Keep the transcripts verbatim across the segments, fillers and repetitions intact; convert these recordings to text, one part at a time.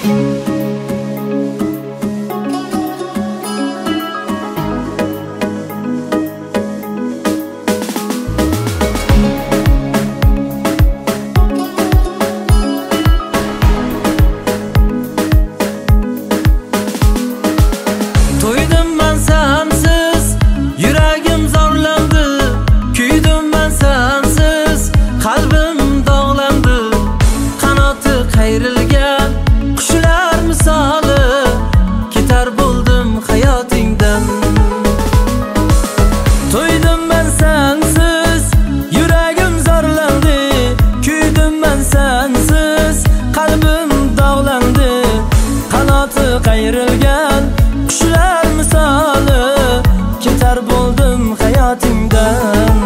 Qayrilgan qushlar misoli ketar bo'ldim hayotingdan.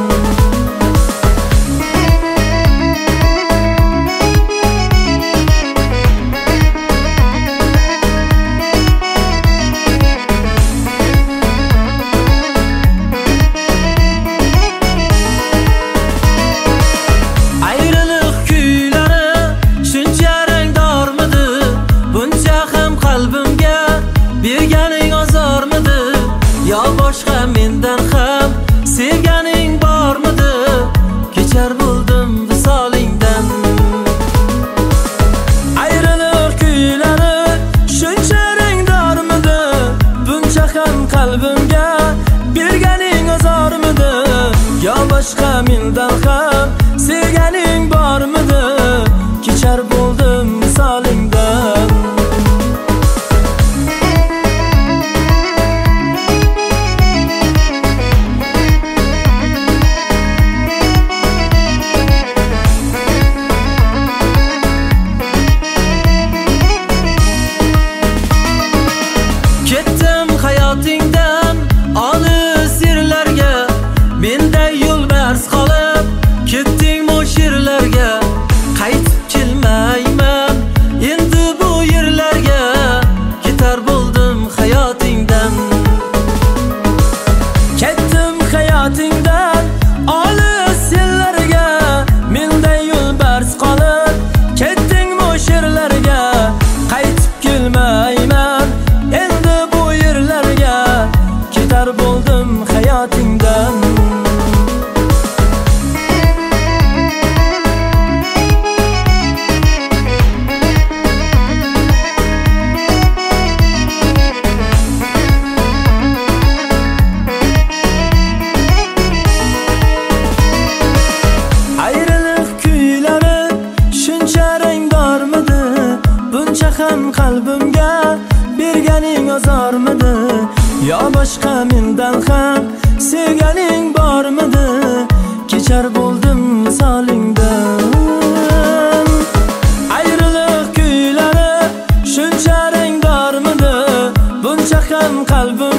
Ayriliq kuylari shuncha rangdormidi, buncha ham qalbimga berganing ozormidi, yo boshqa mendan ham sevganing bormidi, kechar bo'ldim visolingdan. Ayriliq kuylari shuncha rangdormidi, buncha ham qalbimga berganing ozormidi, yo boshqa mendan ham sevganing bormidi, kechar bo'ldim visolingdan. Ketdim hayotingdan olis yerlarga, menday yo'lbars qolib ketding bu yerlarga. Qaytib kelmayman endi bu yerlarga, ketar bo'ldim hayotingdan. Ketdim hayotingdan olis yerlarga, menday yo'lbars qolib ketding bu yerlarga. Qaytib kelmayman endi bu yerlarga, ketar bo'ldim hayotingdan. Ayriliq kuylari shuncha rangdormidi, buncha ham qalbimga berganing ozormidi, yo boshqa mendan ham sevganing bormidi, kechar bo'ldim visolingdan. Ayriliq kuylari shuncha rangdormidi, buncha ham qalbim